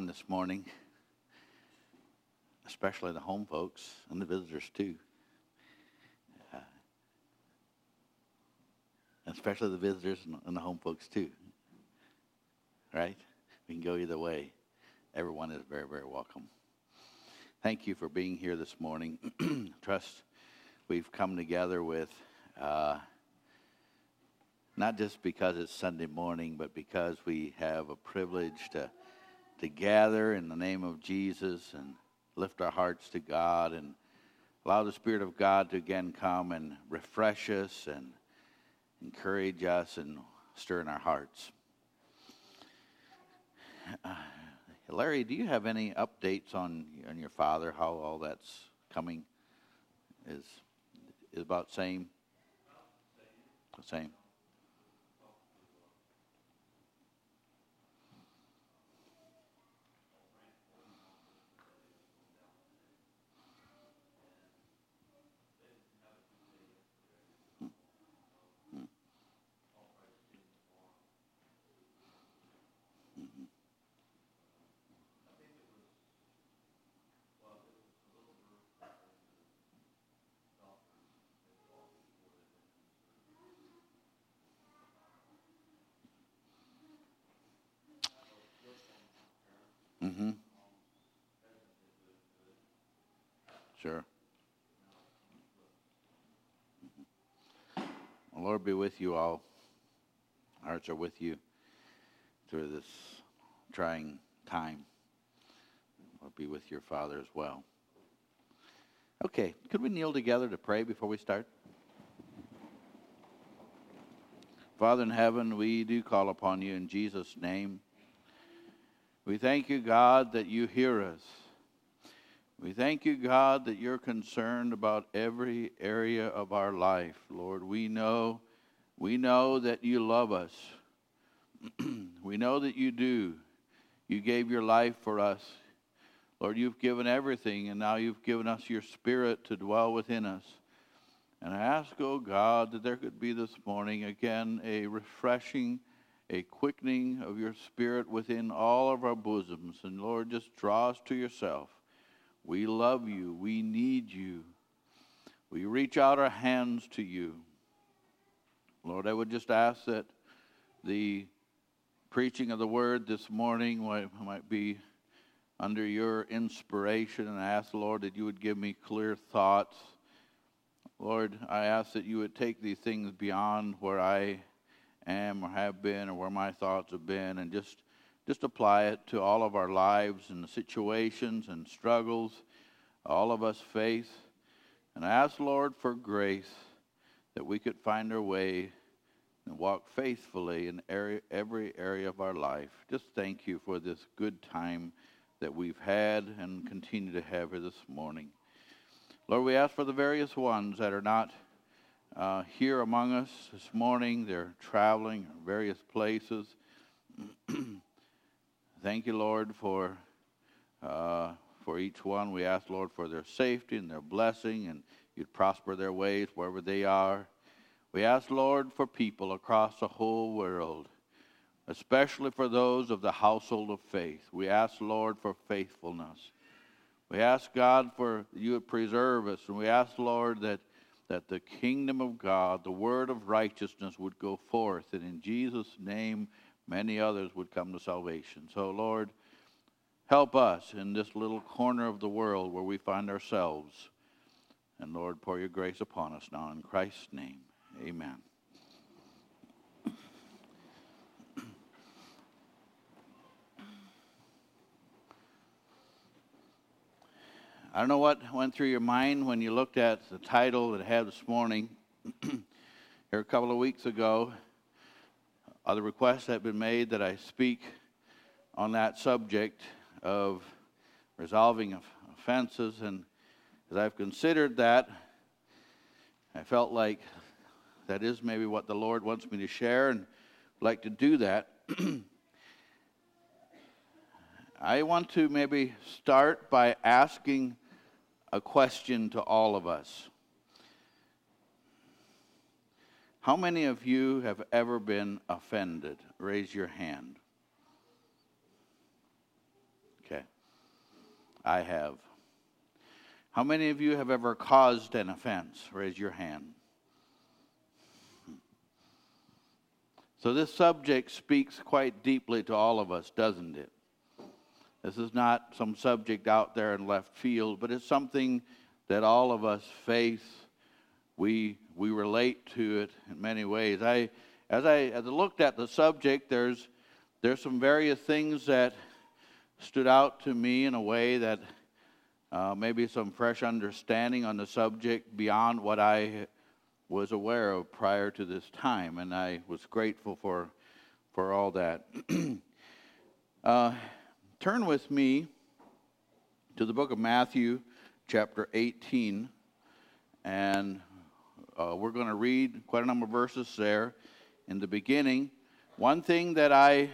everyone this morning, especially the home folks and the visitors too. Especially the visitors and the home folks too. Right? We can go either way. Everyone is very, very welcome. Thank you for being here this morning. Trust we've come together with not just because it's Sunday morning, but because we have a privilege to gather in the name of Jesus and lift our hearts to God and allow the Spirit of God to again come and refresh us and encourage us and stir in our hearts. Larry, do you have any updates on your father, how all that's coming? Is about same? The same. Mm-hmm. Sure. Well, Lord be with you all. Hearts are with you through this trying time. Lord be with your father as well. Okay, could we kneel together to pray before we start? Father in heaven, we do call upon you in Jesus' name. We thank you, God, that you hear us. We thank you, God, that you're concerned about every area of our life. Lord, we know that you love us. We know that you do. You gave your life for us. Lord, you've given everything, and now you've given us your Spirit to dwell within us. And I ask, oh God, that there could be this morning, again, a refreshing, a quickening of your Spirit within all of our bosoms. And Lord, just draw us to yourself. We love you. We need you. We reach out our hands to you. Lord, I would just ask that the preaching of the word this morning might be under your inspiration. And I ask, Lord, that you would give me clear thoughts. Lord, I ask that you would take these things beyond where I am or have been or where my thoughts have been and just apply it to all of our lives and the situations and struggles all of us face. And I ask, Lord, for grace that we could find our way and walk faithfully in every area of our life. Just thank you for this good time that we've had and continue to have here this morning. Lord, we ask for the various ones that are not here among us this morning. They're traveling in various places. Thank you, Lord, for each one. We ask, Lord, for their safety and their blessing, and you'd prosper their ways wherever they are. We ask, Lord, for people across the whole world, especially for those of the household of faith. We ask, Lord, for faithfulness. We ask, God, for you would preserve us, and we ask, Lord, that the kingdom of God, the word of righteousness would go forth, and in Jesus' name, many others would come to salvation. So, Lord, help us in this little corner of the world where we find ourselves. And, Lord, pour your grace upon us now in Christ's name. Amen. I don't know what went through your mind when you looked at the title that it had this morning. Here a couple of weeks ago, other requests have been made that I speak on that subject of resolving offenses. And as I've considered that, I felt like that is maybe what the Lord wants me to share, and I'd like to do that. I want to maybe start by asking a question to all of us. How many of you have ever been offended? Raise your hand. Okay. I have. How many of you have ever caused an offense? Raise your hand. So this subject speaks quite deeply to all of us, doesn't it? This is not some subject out there in left field, but it's something that all of us face. We relate to it in many ways. As I looked at the subject, there's some various things that stood out to me in a way that maybe some fresh understanding on the subject beyond what I was aware of prior to this time, and I was grateful for all that. Turn with me to the book of Matthew, chapter 18, and we're going to read quite a number of verses there. In the beginning, one thing that I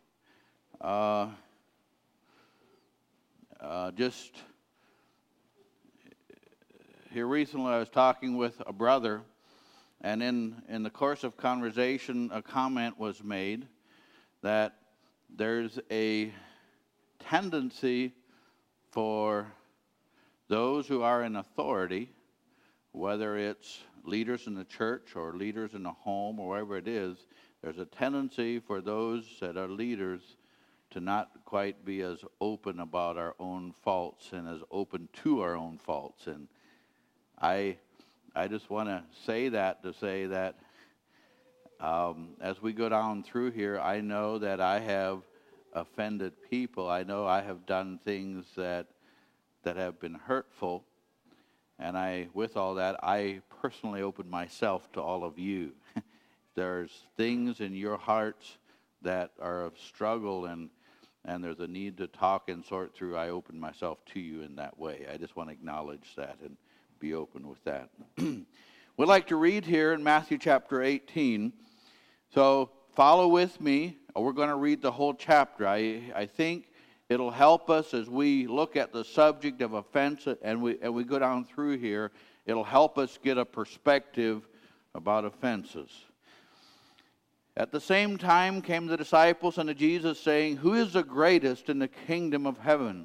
just here recently, I was talking with a brother, and in the course of conversation, a comment was made that there's a tendency for those who are in authority, whether it's leaders in the church or leaders in the home or wherever it is, there's a tendency for those that are leaders to not quite be as open about our own faults and as open to our own faults. And I just want to say that as we go down through here, I know that I have offended people. I know I have done things that have been hurtful. And with all that, I personally open myself to all of you. There's things in your hearts that are of struggle and there's a need to talk and sort through. I open myself to you in that way. I just want to acknowledge that and be open with that. We'd like to read here in Matthew chapter 18. So follow with me. We're going to read the whole chapter. I think it'll help us as we look at the subject of offense and we go down through here. It'll help us get a perspective about offenses. At the same time came the disciples unto Jesus, saying, Who is the greatest in the kingdom of heaven?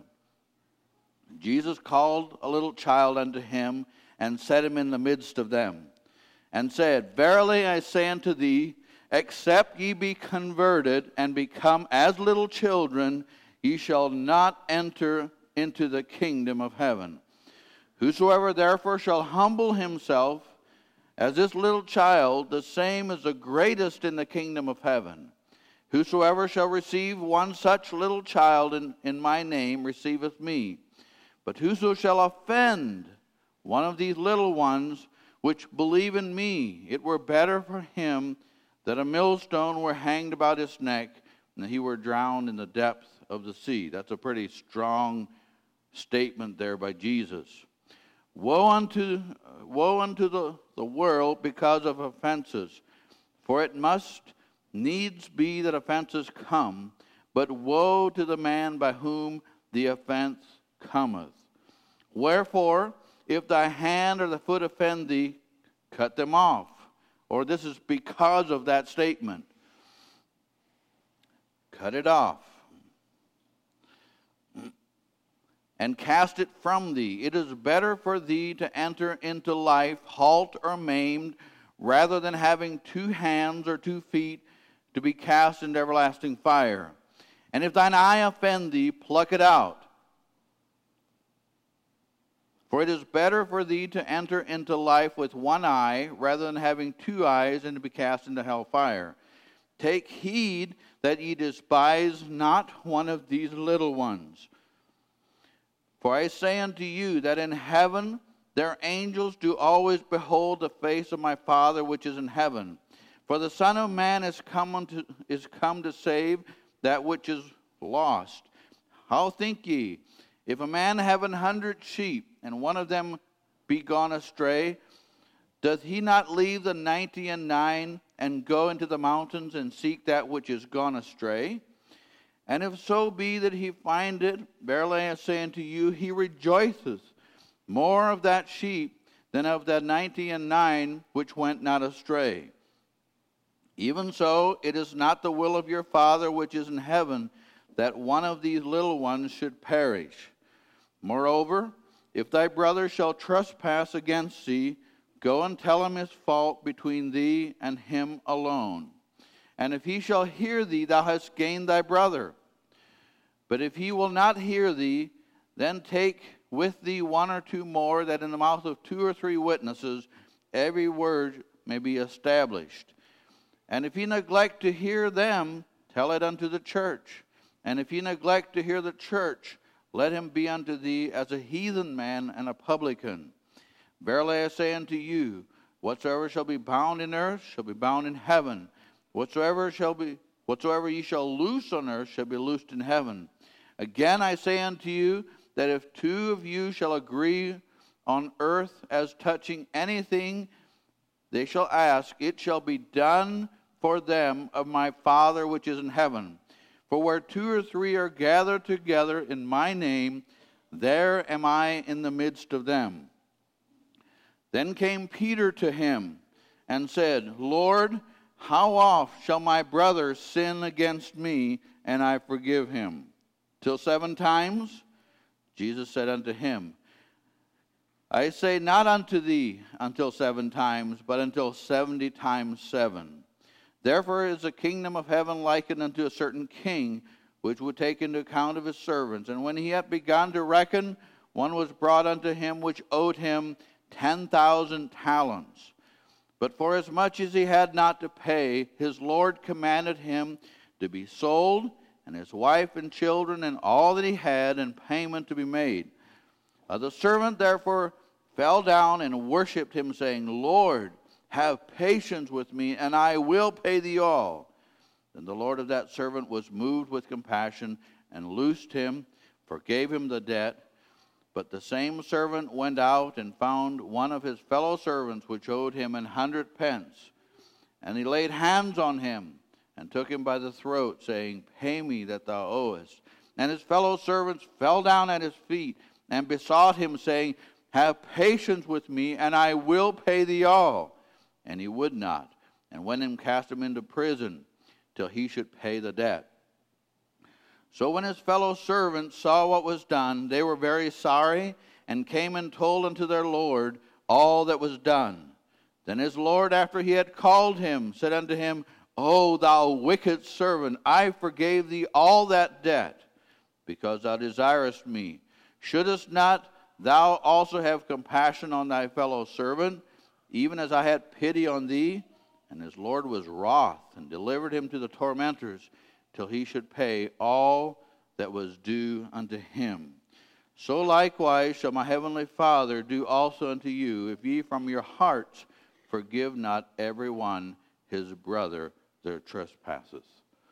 Jesus called a little child unto him, and set him in the midst of them, and said, Verily I say unto thee, except ye be converted, and become as little children, ye shall not enter into the kingdom of heaven. Whosoever therefore shall humble himself as this little child, the same is the greatest in the kingdom of heaven. Whosoever shall receive one such little child in my name receiveth me. But whoso shall offend one of these little ones which believe in me, it were better for him that a millstone were hanged about his neck, and that he were drowned in the depth of the sea. That's a pretty strong statement there by Jesus. Woe unto the world because of offenses, for it must needs be that offenses come, but woe to the man by whom the offense cometh. Wherefore, if thy hand or the foot offend thee, cut them off. Or this is because of that statement. Cut it off. And cast it from thee. It is better for thee to enter into life halt or maimed, rather than having 2 hands or 2 feet to be cast into everlasting fire. And if thine eye offend thee, pluck it out. For it is better for thee to enter into life with 1 eye, rather than having 2 eyes, and to be cast into hell fire. Take heed that ye despise not one of these little ones. For I say unto you that in heaven their angels do always behold the face of my Father which is in heaven. For the Son of Man is come to save that which is lost. How think ye? If a man have 100 sheep, and one of them be gone astray, doth he not leave the 99 and go into the mountains and seek that which is gone astray? And if so be that he find it, verily I say unto you, he rejoiceth more of that sheep than of the 99 which went not astray. Even so, it is not the will of your Father which is in heaven that one of these little ones should perish. Moreover, if thy brother shall trespass against thee, go and tell him his fault between thee and him alone. And if he shall hear thee, thou hast gained thy brother. But if he will not hear thee, then take with thee one or two more, that in the mouth of 2 or 3 witnesses every word may be established. And if he neglect to hear them, tell it unto the church. And if he neglect to hear the church, let him be unto thee as a heathen man and a publican. Verily I say unto you, whatsoever shall be bound in earth shall be bound in heaven. Whatsoever ye shall loose on earth shall be loosed in heaven. Again I say unto you, that if 2 of you shall agree on earth as touching anything they shall ask, it shall be done for them of my Father which is in heaven. For where 2 or 3 are gathered together in my name, there am I in the midst of them. Then came Peter to him and said, Lord, how oft shall my brother sin against me, and I forgive him? Till 7 times? Jesus said unto him, I say not unto thee until 7 times, but until 70 times 7. Therefore is the kingdom of heaven likened unto a certain king, which would take into account of his servants. And when he had begun to reckon, one was brought unto him which owed him 10,000 talents. But forasmuch as he had not to pay, his Lord commanded him to be sold, and his wife and children, and all that he had, and payment to be made. The servant therefore fell down and worshipped him, saying, Lord, have patience with me, and I will pay thee all. Then the Lord of that servant was moved with compassion, and loosed him, forgave him the debt. But the same servant went out and found one of his fellow servants, which owed him 100 pence. And he laid hands on him, and took him by the throat, saying, Pay me that thou owest. And his fellow servants fell down at his feet, and besought him, saying, Have patience with me, and I will pay thee all. And he would not, and went and cast him into prison, till he should pay the debt. So when his fellow servants saw what was done, they were very sorry, and came and told unto their Lord all that was done. Then his Lord, after he had called him, said unto him, O thou wicked servant, I forgave thee all that debt, because thou desirest me. Shouldest not thou also have compassion on thy fellow servant, even as I had pity on thee? And his Lord was wroth, and delivered him to the tormentors, till he should pay all that was due unto him. So likewise shall my heavenly Father do also unto you, if ye from your hearts forgive not every one his brother their trespasses.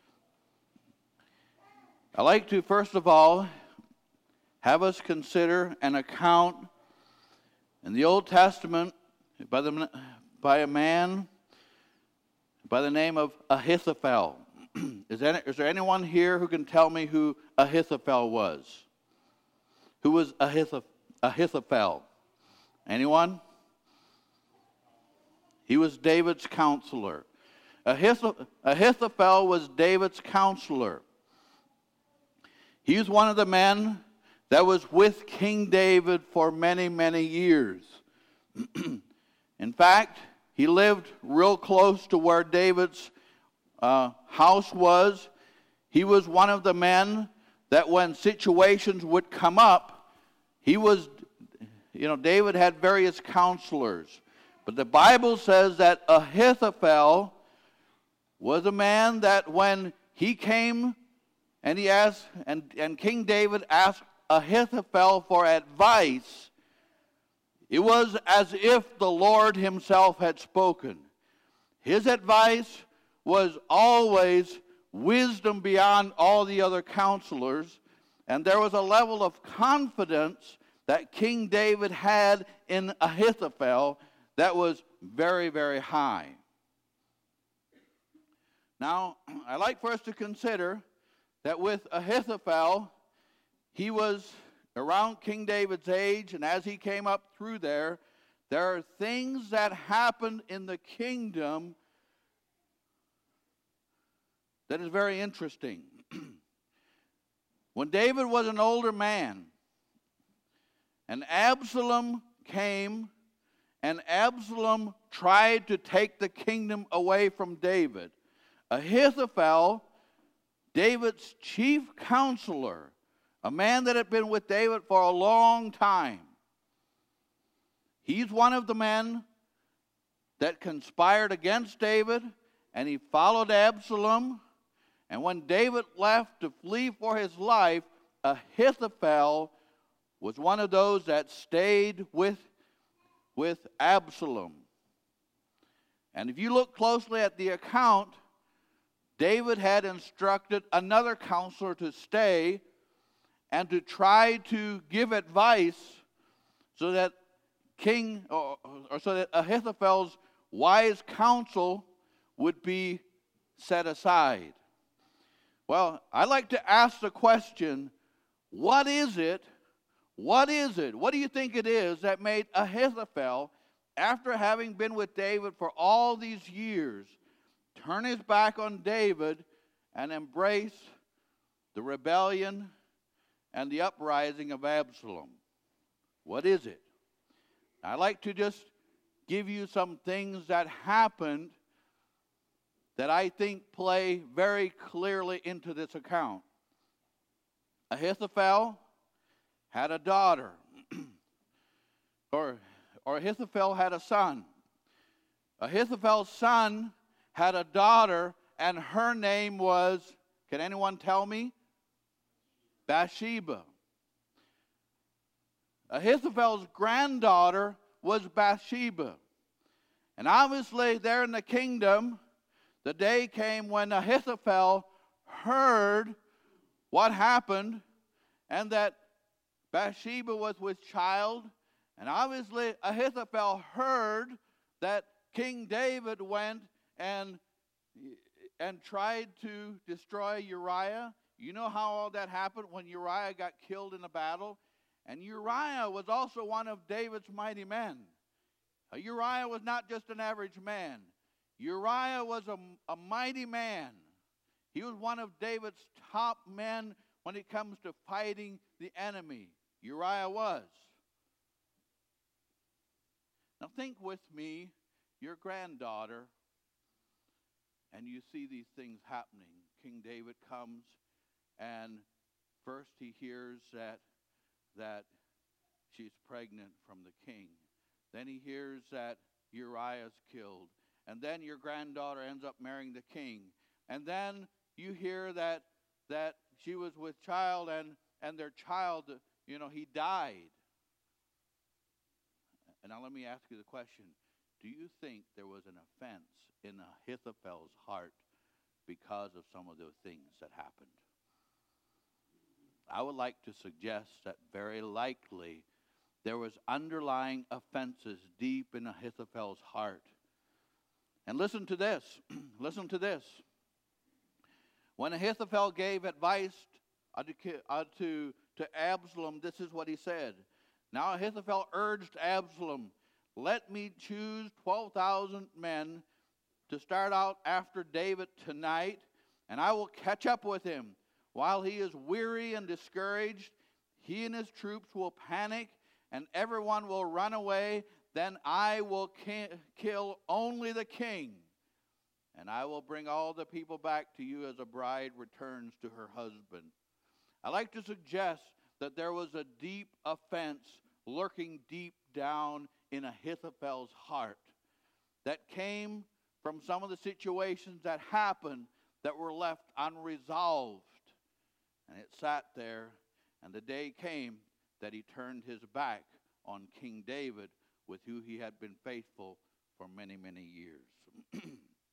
I'd like to, first of all, have us consider an account in the Old Testament by a man by the name of Ahithophel. Is there anyone here who can tell me who Ahithophel was? Who was Ahithophel? Anyone? He was David's counselor. Ahithophel was David's counselor. He was one of the men that was with King David for many, many years. In fact, he lived real close to where David's house was. He was one of the men that when situations would come up, David had various counselors. But the Bible says that Ahithophel was a man that when he came and he asked, and King David asked Ahithophel for advice, it was as if the Lord himself had spoken. His advice was always wisdom beyond all the other counselors, and there was a level of confidence that King David had in Ahithophel that was very, very high. Now, I'd like for us to consider that with Ahithophel, he was around King David's age, and as he came up through there are things that happened in the kingdom that is very interesting. When David was an older man, and Absalom came, and Absalom tried to take the kingdom away from David, Ahithophel, David's chief counselor, a man that had been with David for a long time, he's one of the men that conspired against David, and he followed Absalom. And when David left to flee for his life, Ahithophel was one of those that stayed with Absalom. And if you look closely at the account, David had instructed another counselor to stay and to try to give advice so that so that Ahithophel's wise counsel would be set aside. Well, I like to ask the question, what is it? What do you think it is that made Ahithophel, after having been with David for all these years, turn his back on David and embrace the rebellion and the uprising of Absalom? What is it? I'd like to just give you some things that happened that I think play very clearly into this account. Ahithophel had a daughter, or Ahithophel had a son. Ahithophel's son had a daughter, and her name was, can anyone tell me? Bathsheba. Ahithophel's granddaughter was Bathsheba. And obviously there in the kingdom, the day came when Ahithophel heard what happened, and that Bathsheba was with child. And obviously Ahithophel heard that King David went and tried to destroy Uriah. You know how all that happened when Uriah got killed in a battle? And Uriah was also one of David's mighty men. Uriah was not just an average man. Uriah was a mighty man. He was one of David's top men when it comes to fighting the enemy. Uriah was. Now think with me, your granddaughter, and you see these things happening. King David comes, and first he hears that she's pregnant from the king. Then he hears that Uriah's killed. And then your granddaughter ends up marrying the king. And then you hear that she was with child, and their child, he died. And now let me ask you the question. Do you think there was an offense in Ahithophel's heart because of some of those things that happened? I would like to suggest that very likely there was underlying offenses deep in Ahithophel's heart. And listen to this. Listen to this. When Ahithophel gave advice to Absalom, this is what he said. Now Ahithophel urged Absalom, let me choose 12,000 men to start out after David tonight, and I will catch up with him. While he is weary and discouraged, he and his troops will panic, and everyone will run away. Then I will kill only the king, and I will bring all the people back to you as a bride returns to her husband. I like to suggest that there was a deep offense lurking deep down in Ahithophel's heart that came from some of the situations that happened that were left unresolved. And it sat there, and the day came that he turned his back on King David, with who he had been faithful for many, many years.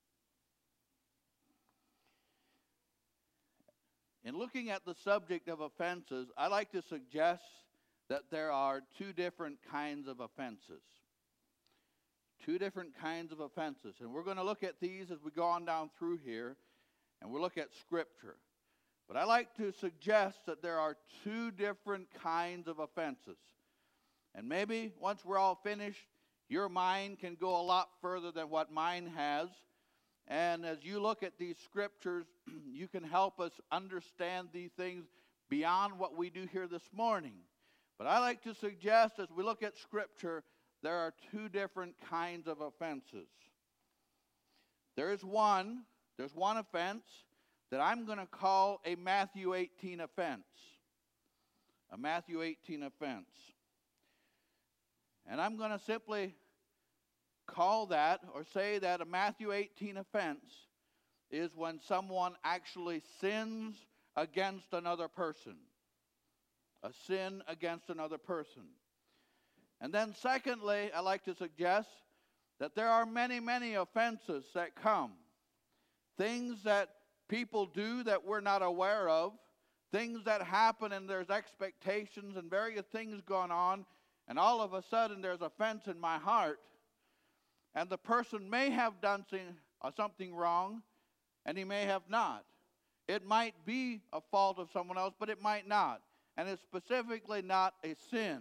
In looking at the subject of offenses, I like to suggest that there are two different kinds of offenses. Two different kinds of offenses. And we're going to look at these as we go on down through here, and we'll look at Scripture. But I like to suggest that there are two different kinds of offenses. And maybe once we're all finished, your mind can go a lot further than what mine has. And as you look at these scriptures, you can help us understand these things beyond what we do here this morning. But I like to suggest, as we look at Scripture, there are two different kinds of offenses. There's one offense that I'm going to call a Matthew 18 offense. A Matthew 18 offense. And I'm going to simply call that or say that a Matthew 18 offense is when someone actually sins against another person. A sin against another person. And then secondly, I like to suggest that there are many, many offenses that come. Things that people do that we're not aware of. Things that happen and there's expectations and various things going on. And all of a sudden there's offense in my heart. And the person may have done something wrong, and he may have not. It might be a fault of someone else, but it might not. And it's specifically not a sin.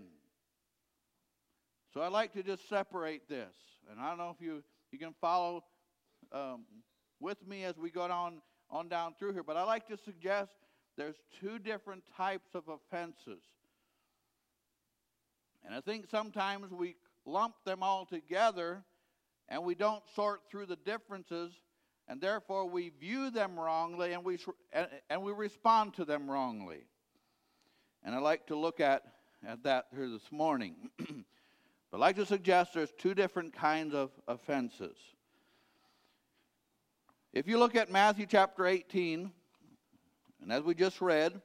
So I'd like to just separate this. And I don't know if you can follow with me as we go on down through here. But I like to suggest there's two different types of offenses. And I think sometimes we lump them all together and we don't sort through the differences, and therefore we view them wrongly and we respond to them wrongly. And I'd like to look at that here this morning. But I'd like to suggest there's two different kinds of offenses. If you look at Matthew chapter 18, and as we just read,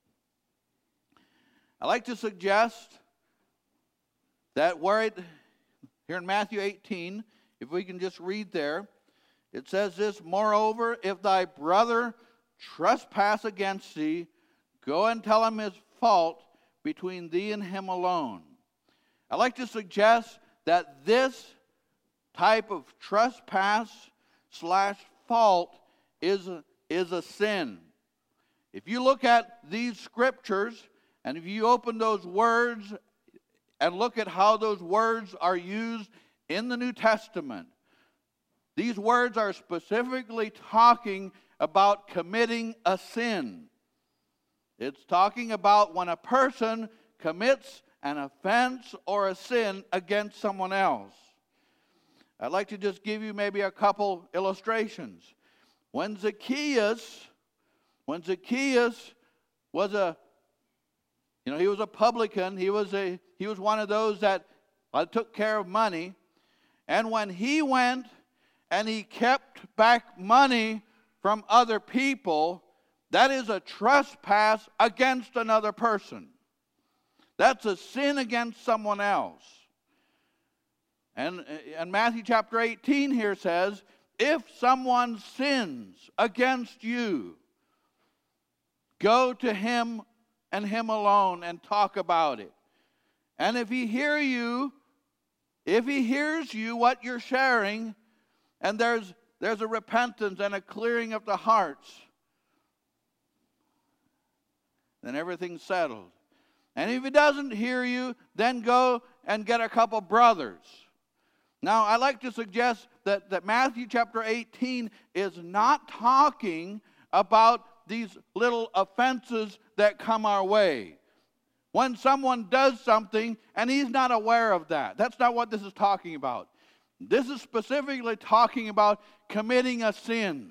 I'd like to suggest that here in Matthew 18, if we can just read there, it says this, "Moreover, if thy brother trespass against thee, go and tell him his fault between thee and him alone." I'd like to suggest that this type of trespass/fault is a sin. If you look at these scriptures, and if you open those words and look at how those words are used in the New Testament, these words are specifically talking about committing a sin. It's talking about when a person commits an offense or a sin against someone else. I'd like to just give you maybe a couple illustrations. When Zacchaeus was he was a publican, he was one of those that took care of money, and when he went and he kept back money from other people, that is a trespass against another person. That's a sin against someone else. And Matthew chapter 18 here says, if someone sins against you, go to him and him alone and talk about it. And if he hears you what you're sharing, and there's a repentance and a clearing of the hearts, then everything's settled. And if he doesn't hear you, then go and get a couple brothers. Now, I like to suggest that Matthew chapter 18 is not talking about these little offenses that come our way. When someone does something and he's not aware of that, that's not what this is talking about. This is specifically talking about committing a sin.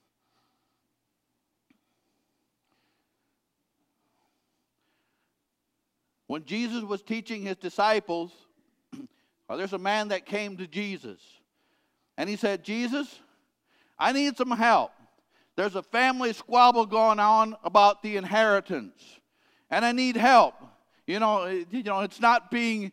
When Jesus was teaching his disciples, there's a man that came to Jesus. And he said, "Jesus, I need some help. There's a family squabble going on about the inheritance. And I need help. It's not being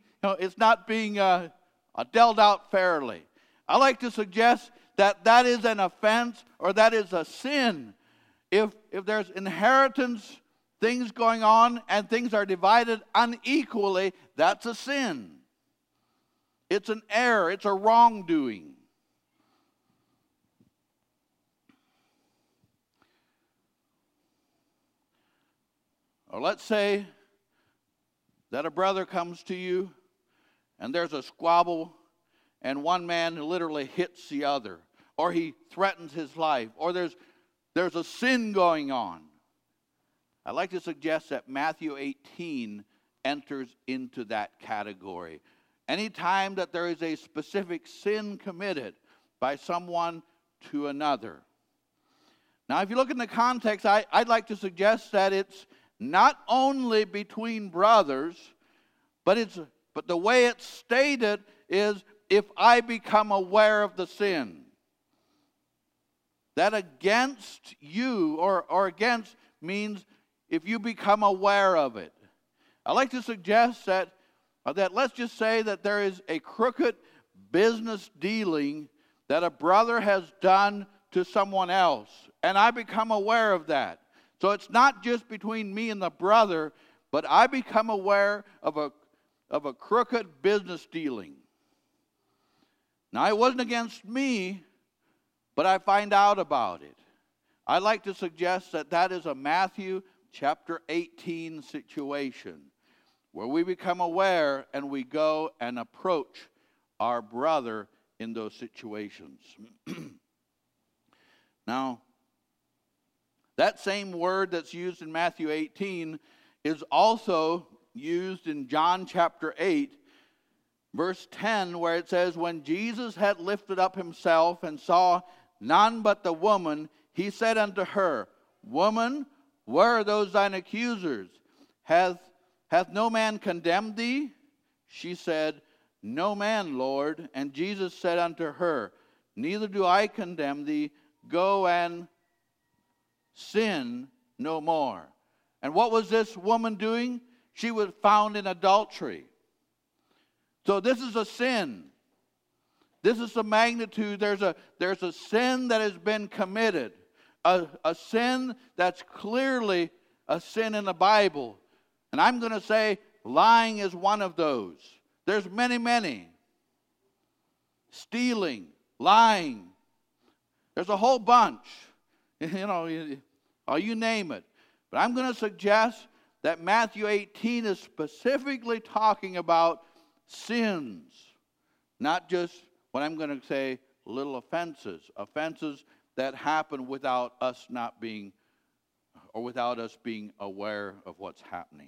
dealt out fairly." I like to suggest that is an offense or that is a sin. If there's inheritance things going on and things are divided unequally, that's a sin. It's an error. It's a wrongdoing. Or let's say that a brother comes to you and there's a squabble and one man literally hits the other, or he threatens his life, or there's a sin going on. I'd like to suggest that Matthew 18 enters into that category. Anytime that there is a specific sin committed by someone to another. Now, if you look in the context, I'd like to suggest that it's not only between brothers, but the way it's stated is if I become aware of the sin. That against you or against means if you become aware of it. I'd like to suggest that let's just say that there is a crooked business dealing that a brother has done to someone else, and I become aware of that. So it's not just between me and the brother, but I become aware of a crooked business dealing. Now, it wasn't against me, but I find out about it. I'd like to suggest that is a Matthew chapter 18 situation where we become aware and we go and approach our brother in those situations. Now, that same word that's used in Matthew 18 is also used in John chapter 8, verse 10, where it says, when Jesus had lifted up himself and saw none but the woman, he said unto her, Woman, where are those thine accusers? Hath no man condemned thee? She said, No man, Lord. And Jesus said unto her, Neither do I condemn thee. Go and sin no more. And what was this woman doing? She was found in adultery. So this is a sin. This is the magnitude. There's a sin that has been committed. A sin that's clearly a sin in the Bible. And I'm going to say lying is one of those. There's many, many. Stealing, lying. There's a whole bunch. You name it. But I'm going to suggest that Matthew 18 is specifically talking about sins. Not just what I'm going to say, little offenses. Offenses that happen without us not being, or without us being aware of what's happening.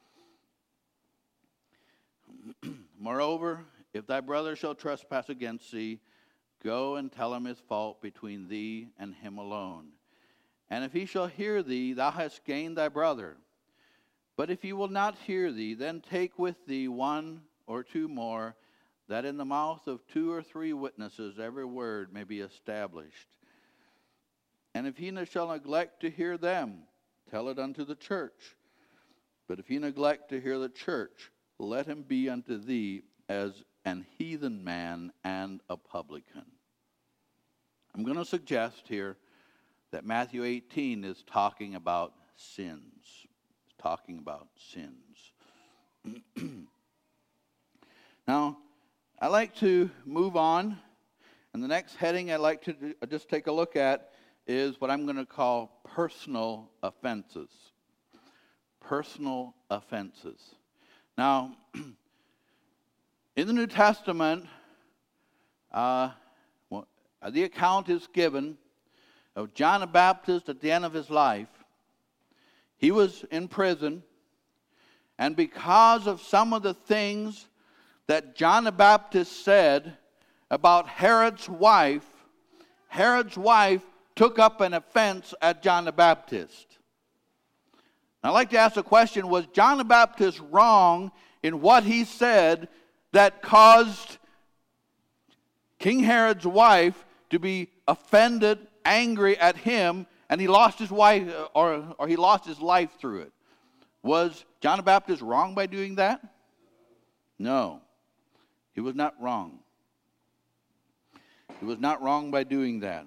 Moreover, if thy brother shall trespass against thee, go and tell him his fault between thee and him alone. And if he shall hear thee, thou hast gained thy brother. But if he will not hear thee, then take with thee one or two more, that in the mouth of 2 or 3 witnesses every word may be established. And if he shall neglect to hear them, tell it unto the church. But if he neglect to hear the church, let him be unto thee as an heathen man and a publican. I'm going to suggest here that Matthew 18 is talking about sins. It's talking about sins. Now, I'd like to move on. And the next heading I'd like to just take a look at is what I'm going to call personal offenses. Personal offenses. Now, in the New Testament, the account is given of John the Baptist at the end of his life. He was in prison, and because of some of the things that John the Baptist said about Herod's wife took up an offense at John the Baptist. I'd like to ask the question, was John the Baptist wrong in what he said that caused King Herod's wife to be offended, angry at him, and he lost his wife, or he lost his life through it? Was John the Baptist wrong by doing that? No, he was not wrong. He was not wrong by doing that.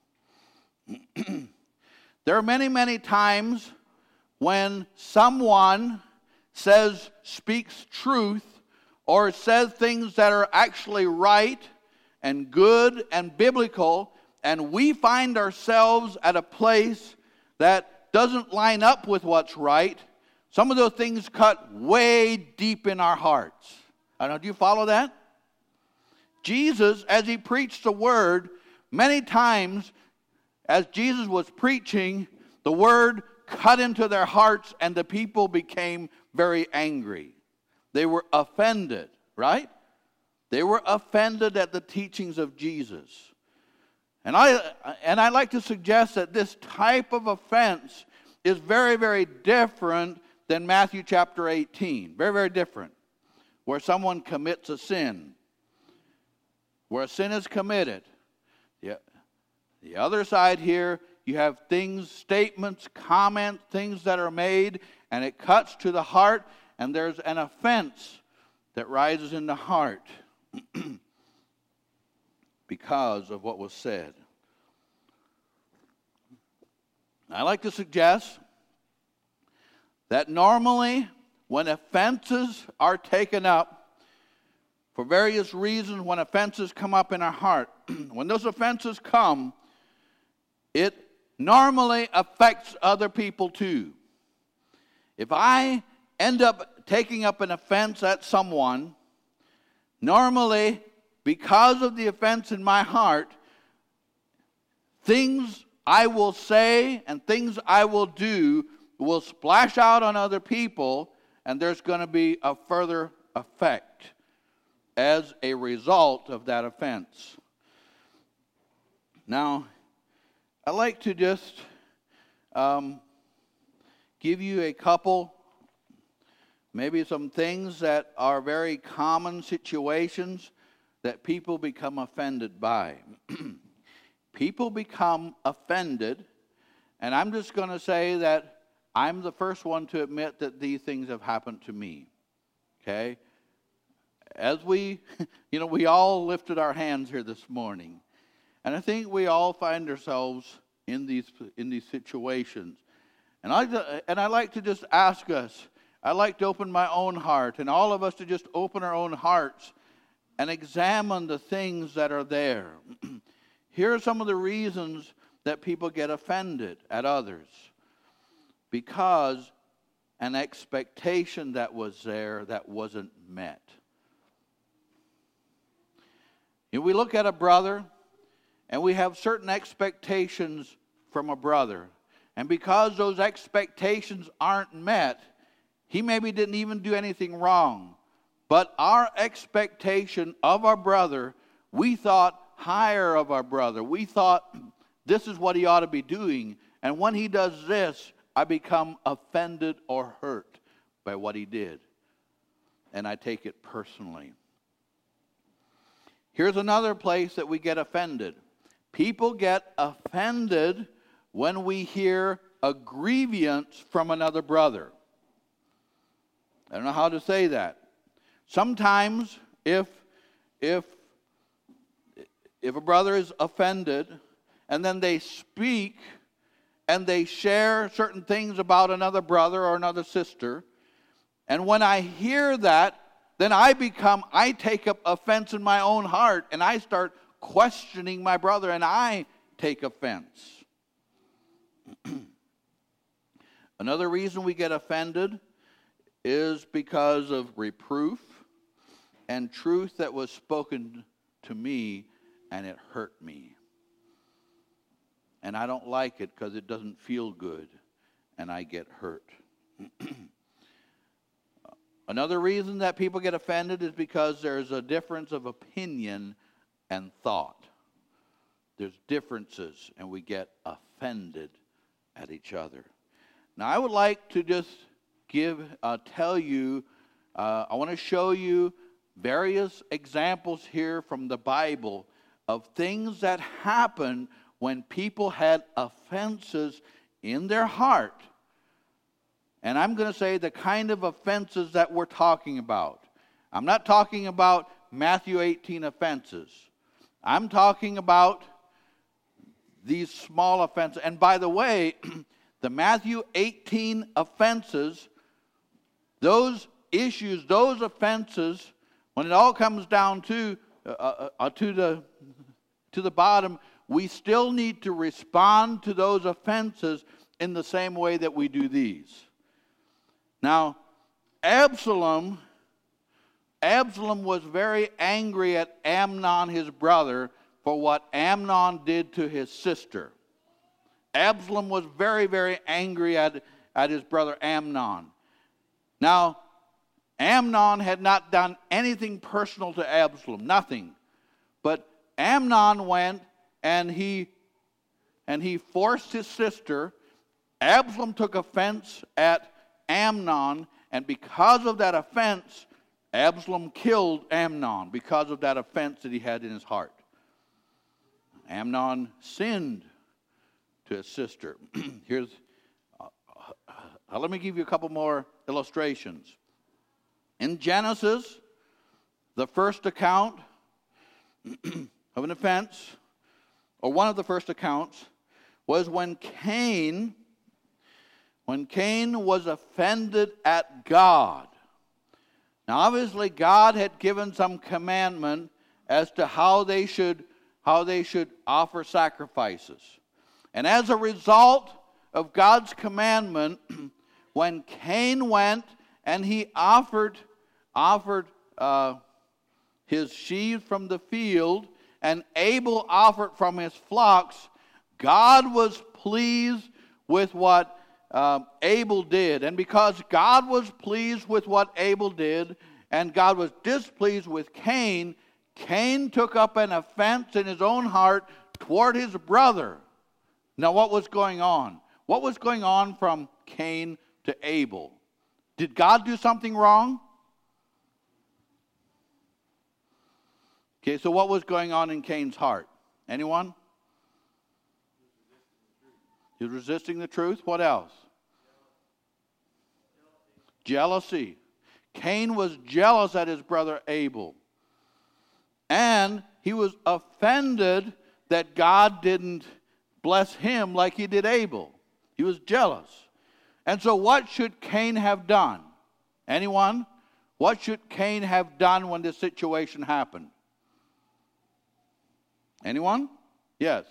There are many, many times when someone speaks truth or says things that are actually right and good and biblical, and we find ourselves at a place that doesn't line up with what's right. Some of those things cut way deep in our hearts. I don't know, do you follow that? Jesus, as he preached the word, many times as Jesus was preaching, the word cut into their hearts, and the people became very angry. They were offended, right? They were offended at the teachings of Jesus. And I like to suggest that this type of offense is very, very different than Matthew chapter 18. Very, very different. Where someone commits a sin. Where a sin is committed. The other side here, you have things, statements, comments, things that are made, and it cuts to the heart, and there's an offense that rises in the heart because of what was said. I like to suggest that normally when offenses are taken up, for various reasons, when offenses come up in our heart, when those offenses come, it normally affects other people too. If I end up taking up an offense at someone, normally, because of the offense in my heart, things I will say and things I will do will splash out on other people, and there's going to be a further effect as a result of that offense. Now, I like to just give you a couple, maybe some things that are very common situations that people become offended by. People become offended, and I'm just going to say that I'm the first one to admit that these things have happened to me. Okay? As we all lifted our hands here this morning. And I think we all find ourselves in these situations. And I like to just ask us, I like to open my own heart, and all of us to just open our own hearts and examine the things that are there. Here are some of the reasons that people get offended at others. Because an expectation that was there that wasn't met. If we look at a brother, and we have certain expectations from a brother, and because those expectations aren't met, he maybe didn't even do anything wrong, but our expectation of our brother, we thought higher of our brother. We thought this is what he ought to be doing, and when he does this, I become offended or hurt by what he did, and I take it personally. Here's another place that we get offended. People get offended when we hear a grievance from another brother. I don't know how to say that. Sometimes if a brother is offended and then they speak and they share certain things about another brother or another sister, and when I hear that, then I take up offense in my own heart, and I start questioning my brother, and I take offense. Another reason we get offended is because of reproof and truth that was spoken to me, and it hurt me. And I don't like it because it doesn't feel good, and I get hurt. Another reason that people get offended is because there's a difference of opinion and thought. There's differences, and we get offended at each other. Now, I would like to just tell you, I want to show you various examples here from the Bible of things that happen when people had offenses in their heart. And I'm going to say the kind of offenses that we're talking about. I'm not talking about Matthew 18 offenses. I'm talking about these small offenses. And by the way, the Matthew 18 offenses, those issues, those offenses, when it all comes down to the bottom, we still need to respond to those offenses in the same way that we do these. Now, Absalom was very angry at Amnon, his brother, for what Amnon did to his sister. Absalom was very, very angry at his brother Amnon. Now, Amnon had not done anything personal to Absalom, nothing. But Amnon went and he forced his sister. Absalom took offense at Amnon, and because of that offense, Absalom killed Amnon because of that offense that he had in his heart. Amnon sinned to his sister. Let me give you a couple more illustrations. In Genesis, the first account of an offense, or one of the first accounts, was when Cain was offended at God. Now, obviously, God had given some commandment as to how they should offer sacrifices. And as a result of God's commandment, when Cain went and he offered his sheaves from the field, and Abel offered from his flocks, God was pleased with what Abel did. And because God was pleased with what Abel did, and God was displeased with Cain, Cain took up an offense in his own heart toward his brother. Now, what was going on? What was going on from Cain to Abel? Did God do something wrong? Okay, so what was going on in Cain's heart? Anyone? He was resisting the truth. What else? Jealousy. Cain was jealous at his brother Abel. And he was offended that God didn't bless him like he did Abel. He was jealous. And so what should Cain have done? Anyone? What should Cain have done when this situation happened? Anyone? Yes.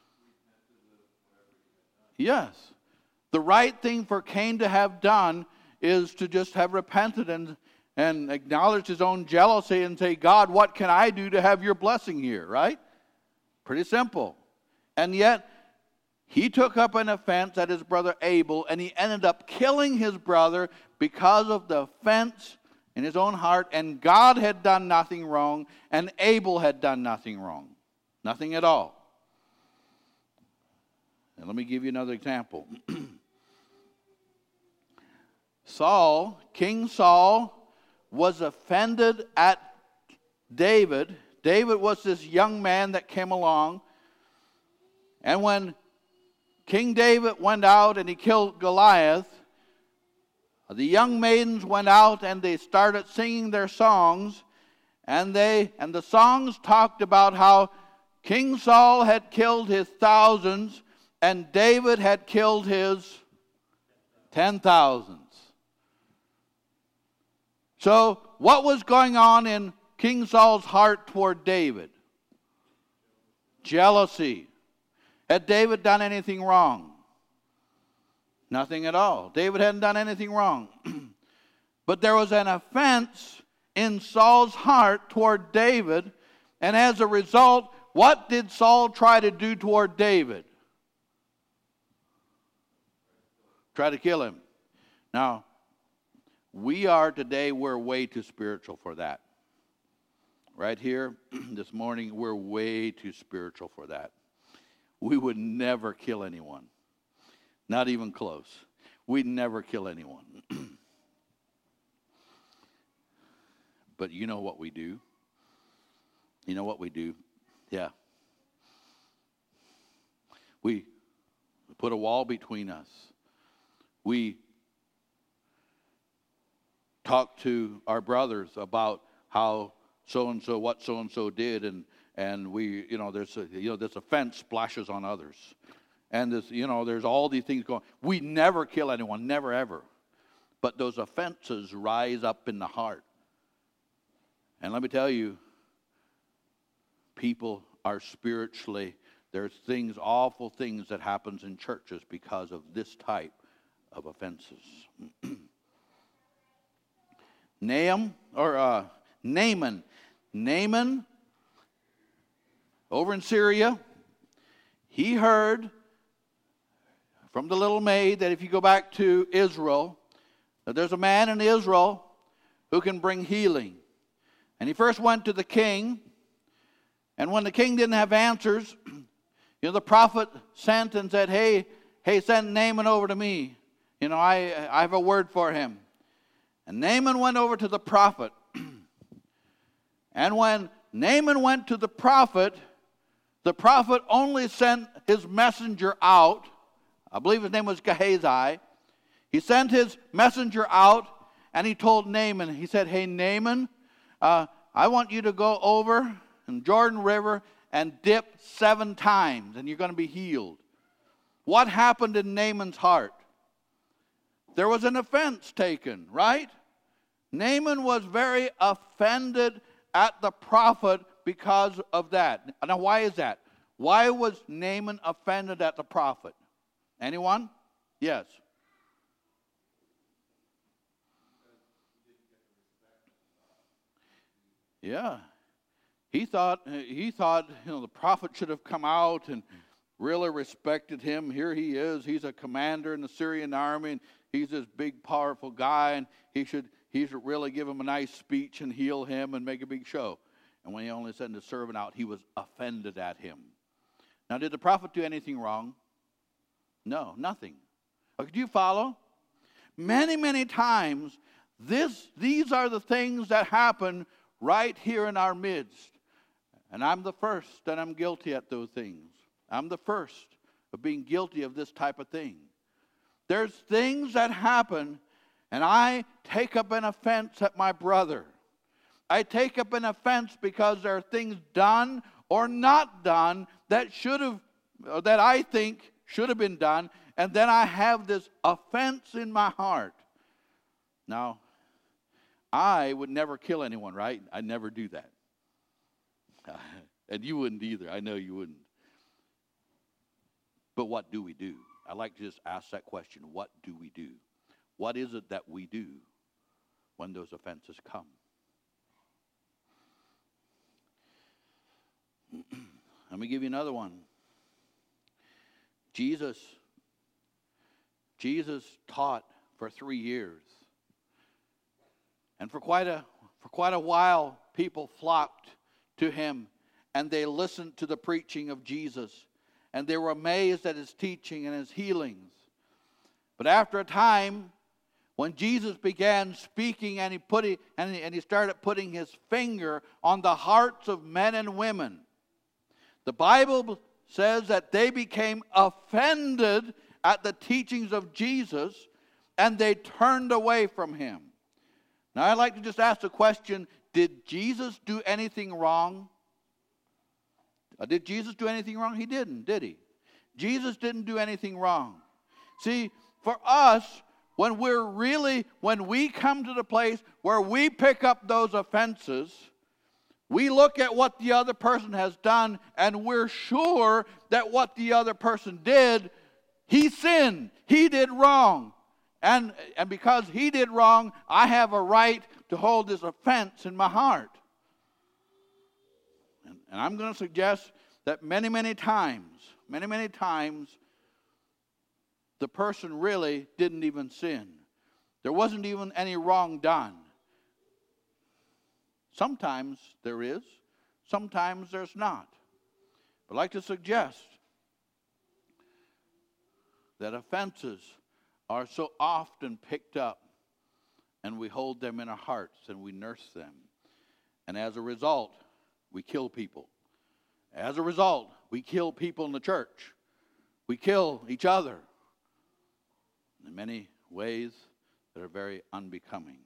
Yes. The right thing for Cain to have done is to just have repented and acknowledged his own jealousy and say, God, what can I do to have your blessing here, right? Pretty simple. And yet, he took up an offense at his brother Abel, and he ended up killing his brother because of the offense in his own heart, and God had done nothing wrong, and Abel had done nothing wrong. Nothing at all. And let me give you another example. King Saul was offended at David. David was this young man that came along. And when King David went out and he killed Goliath, the young maidens went out and they started singing their songs. And the songs talked about how King Saul had killed his thousands and David had killed his 10,000s. So, what was going on in King Saul's heart toward David? Jealousy. Had David done anything wrong? Nothing at all. David hadn't done anything wrong. But there was an offense in Saul's heart toward David, and as a result, what did Saul try to do toward David? Try to kill him. Now, we're way too spiritual for that. Right here, this morning, we're way too spiritual for that. We would never kill anyone. Not even close. We'd never kill anyone. But you know what we do? You know what we do? Yeah. We put a wall between us. We talk to our brothers about how so-and-so, what so-and-so did, and we, this offense splashes on others. And there's all these things going. We never kill anyone, never ever. But those offenses rise up in the heart. And let me tell you, people are spiritually, there's things, awful things that happens in churches because of this type of offenses. Naaman, over in Syria, he heard from the little maid that if you go back to Israel, that there's a man in Israel who can bring healing. And he first went to the king, and when the king didn't have answers, the prophet sent and said, hey, send Naaman over to me. I have a word for him. And Naaman went over to the prophet. And when Naaman went to the prophet only sent his messenger out. I believe his name was Gehazi. He sent his messenger out, and he told Naaman, he said, hey, Naaman, I want you to go over in Jordan River and dip 7 times, and you're going to be healed. What happened in Naaman's heart? There was an offense taken, right? Naaman was very offended at the prophet because of that. Now, why is that? Why was Naaman offended at the prophet? Anyone? Yes. Yeah. He thought the prophet should have come out and really respected him. Here he is. He's a commander in the Syrian army, and he's this big, powerful guy, and he should really give him a nice speech and heal him and make a big show. And when he only sent his servant out, he was offended at him. Now, did the prophet do anything wrong? No, nothing. Could you follow? Many, many times, these are the things that happen right here in our midst. And I'm the first that I'm guilty at those things. I'm the first of being guilty of this type of thing. There's things that happen, and I take up an offense at my brother. I take up an offense because there are things done or not done that I think should have been done, and then I have this offense in my heart. Now, I would never kill anyone, right? I'd never do that. And you wouldn't either. I know you wouldn't. But what do we do? I like to just ask that question. What do we do? What is it that we do when those offenses come? Let me give you another one. Jesus taught for 3 years. And for quite a while, people flocked to him, and they listened to the preaching of Jesus, and they were amazed at his teaching and his healings. But after a time, when Jesus began speaking and he started putting his finger on the hearts of men and women, the Bible says that they became offended at the teachings of Jesus, and they turned away from him. Now, I'd like to just ask the question, did Jesus do anything wrong? Did Jesus do anything wrong? He didn't, did he? Jesus didn't do anything wrong. See, for us, when we come to the place where we pick up those offenses, we look at what the other person has done, and we're sure that what the other person did, he sinned. He did wrong. And because he did wrong, I have a right to hold this offense in my heart. And I'm going to suggest that many, many times, the person really didn't even sin. There wasn't even any wrong done. Sometimes there is, sometimes there's not. But I'd like to suggest that offenses are so often picked up, and we hold them in our hearts and we nurse them. And as a result, we kill people. As a result, we kill people in the church. We kill each other in many ways that are very unbecoming.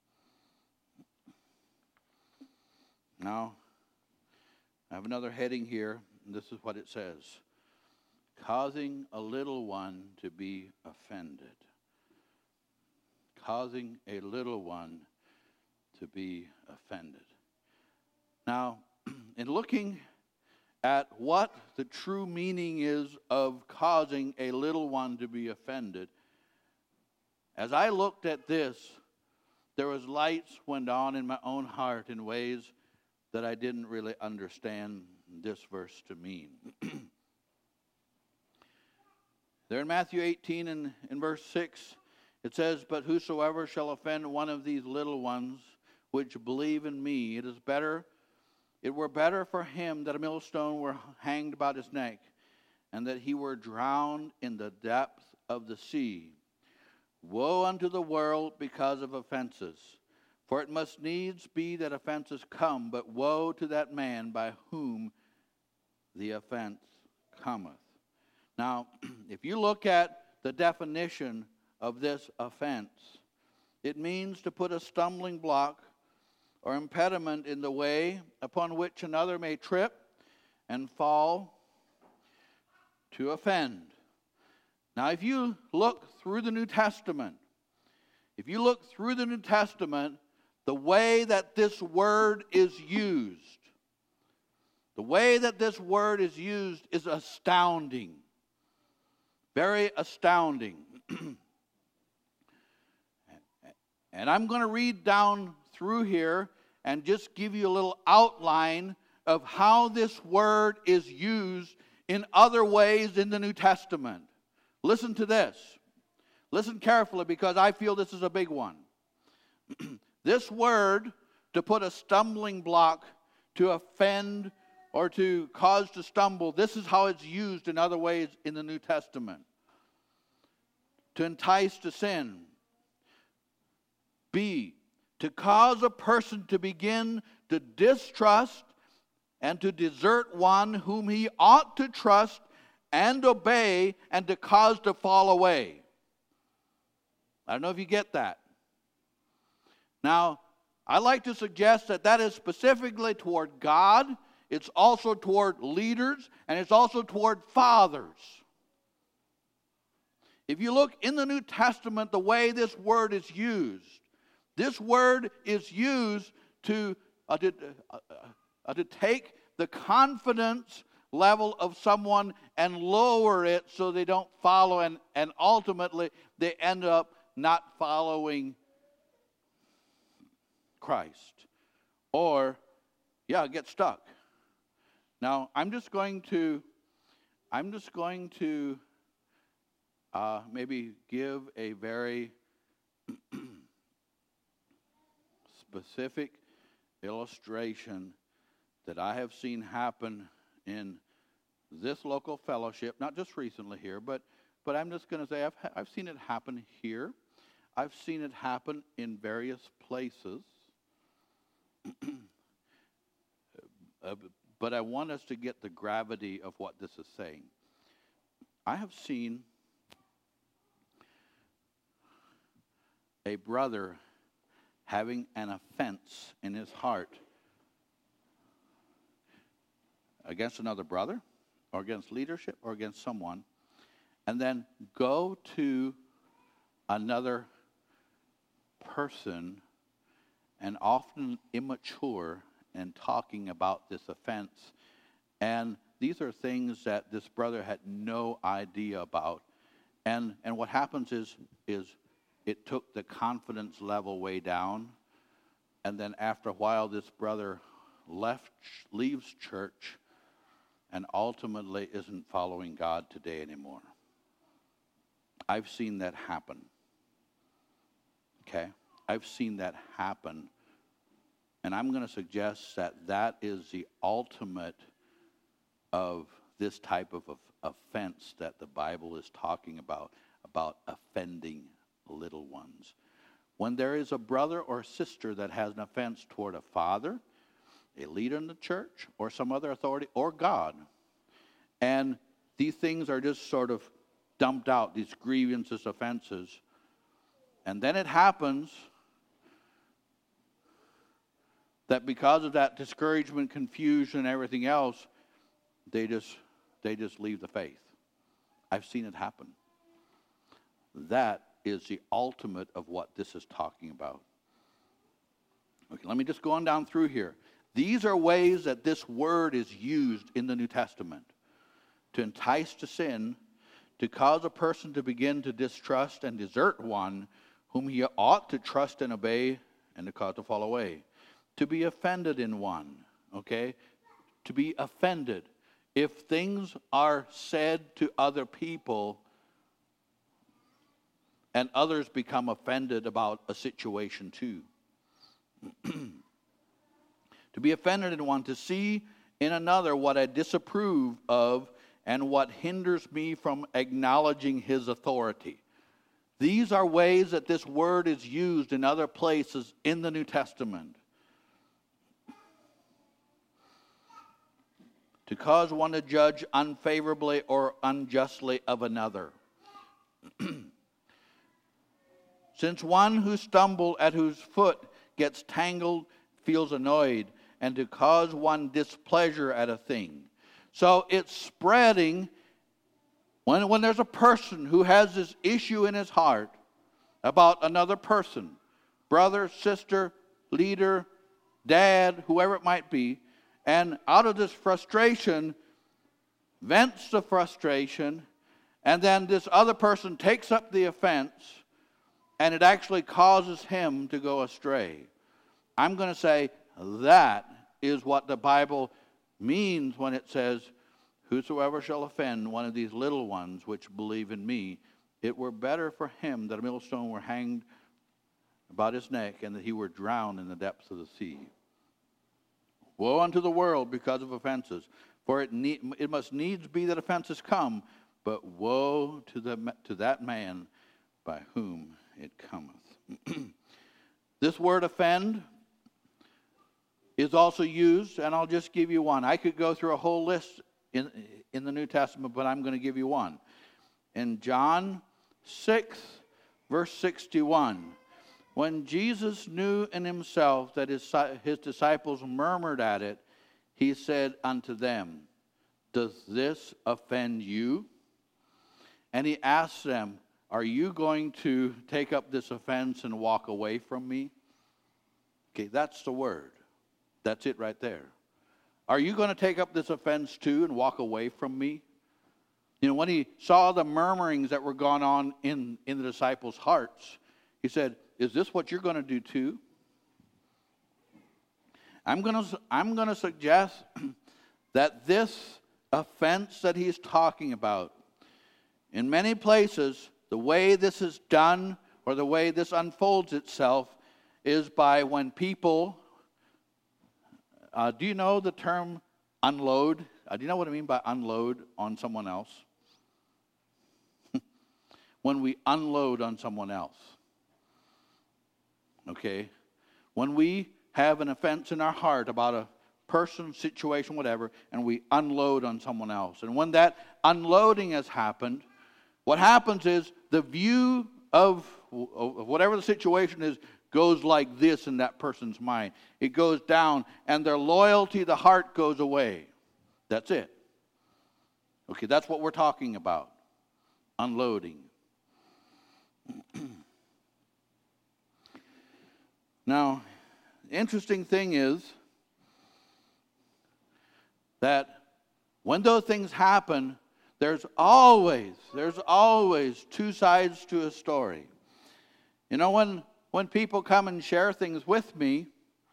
Now, I have another heading here, and this is what it says. Causing a little one to be offended. Causing a little one to be offended. Now, in looking at what the true meaning is of causing a little one to be offended, as I looked at this, there was lights went on in my own heart in ways that I didn't really understand this verse to mean. There in Matthew 18 and in verse 6, it says, "But whosoever shall offend one of these little ones which believe in me, it were better for him that a millstone were hanged about his neck, and that he were drowned in the depth of the sea. Woe unto the world because of offenses! For it must needs be that offenses come, but woe to that man by whom the offense cometh." Now, if you look at the definition of this offense, it means to put a stumbling block or impediment in the way upon which another may trip and fall, to offend. Now, if you look through the New Testament, the way that this word is used, is astounding. Very astounding. And I'm going to read down through here and just give you a little outline of how this word is used in other ways in the New Testament. Listen to this. Listen carefully, because I feel this is a big one. This word, to put a stumbling block, to offend, or to cause to stumble, this is how it's used in other ways in the New Testament. To entice to sin. B, to cause a person to begin to distrust and to desert one whom he ought to trust and obey, and to cause to fall away. I don't know if you get that. Now, I like to suggest that is specifically toward God. It's also toward leaders, and it's also toward fathers. If you look in the New Testament, the way this word is used to take the confidence level of someone and lower it so they don't follow, and ultimately they end up not following Christ, or get stuck. Now I'm just going to maybe give a very specific illustration that I have seen happen in this local fellowship, not just recently here, but I'm just going to say I've seen it happen here. I've seen it happen in various places. But I want us to get the gravity of what this is saying. I have seen a brother having an offense in his heart against another brother, or against leadership, or against someone, and then go to another person, and often immature, and talking about this offense. And these are things that this brother had no idea about. And what happens is it took the confidence level way down. And then after a while, this brother leaves church and ultimately isn't following God today anymore. I've seen that happen. Okay? I've seen that happen. And I'm going to suggest that is the ultimate of this type of offense that the Bible is talking about offending little ones. When there is a brother or sister that has an offense toward a father, a leader in the church, or some other authority, or God, and these things are just sort of dumped out, these grievances, offenses, and then it happens that because of that discouragement, confusion, and everything else, they just leave the faith. I've seen it happen. That is the ultimate of what this is talking about. Okay, let me just go on down through here. These are ways that this word is used in the New Testament. To entice to sin, to cause a person to begin to distrust and desert one whom he ought to trust and obey, and to cause to fall away. To be offended in one, okay? To be offended. If things are said to other people and others become offended about a situation too. To be offended in one, to see in another what I disapprove of and what hinders me from acknowledging his authority. These are ways that this word is used in other places in the New Testament. To cause one to judge unfavorably or unjustly of another. Since one who stumbled at whose foot gets tangled feels annoyed, and to cause one displeasure at a thing. So it's spreading when there's a person who has this issue in his heart about another person, brother, sister, leader, dad, whoever it might be, and out of this frustration, vents the frustration, and then this other person takes up the offense, and it actually causes him to go astray. I'm going to say that is what the Bible means when it says, whosoever shall offend one of these little ones which believe in me, it were better for him that a millstone were hanged about his neck and that he were drowned in the depths of the sea. Woe unto the world because of offenses, for it must needs be that offenses come, but woe to that man by whom it cometh. This word offend is also used, and I'll just give you one. I could go through a whole list in the New Testament, but I'm going to give you one. In John 6, verse 61, when Jesus knew in himself that his disciples murmured at it, he said unto them, does this offend you? And he asked them, are you going to take up this offense and walk away from me? Okay, that's the word. That's it right there. Are you going to take up this offense too and walk away from me? You know, when he saw the murmurings that were going on in the disciples' hearts, he said, is this what you're going to do too? I'm going to suggest that this offense that he's talking about, in many places, the way this is done or the way this unfolds itself is by when people, do you know the term unload? Do you know what I mean by unload on someone else? When we unload on someone else. Okay? When we have an offense in our heart about a person, situation, whatever, and we unload on someone else. And when that unloading has happened, what happens is the view of whatever the situation is goes like this in that person's mind. It goes down, and their loyalty, the heart goes away. That's it. Okay, that's what we're talking about. Unloading. Now, the interesting thing is that when those things happen, there's always two sides to a story. You know, when people come and share things with me,